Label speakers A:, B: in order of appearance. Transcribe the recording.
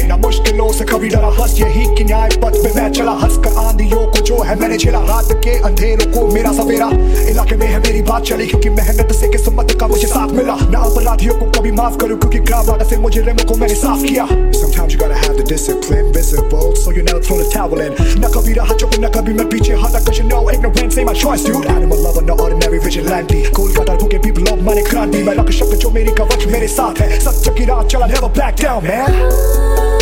A: ना मुश्किलों से कभी डरा, बस यही कि न्याय पथ पे मैं चला। हंसकर आंधियों को जो है मैंने झेला, रात के अंधेरों को मेरा सवेरा। इलाके में है मेरी बात चली क्योंकि मेहनत से किस्मत का मुझे साथ मिला। ना अपराधियों को कभी माफ करूं क्योंकि ग्राम से मुजरिमों को मैंने साफ किया। Sometimes you gotta have the discipline visible so you never throw the towel in. ना कभी रहा चुप ना कभी मैं पीछे हटा, cause you know ignorance ain't my choice dude. Animal lover no ordinary vigilante, Kolkata भूखे people of माने क्रांति। मैं रख शक जो मेरी कवच मेरे साथ है, सच की राह चला never back down man.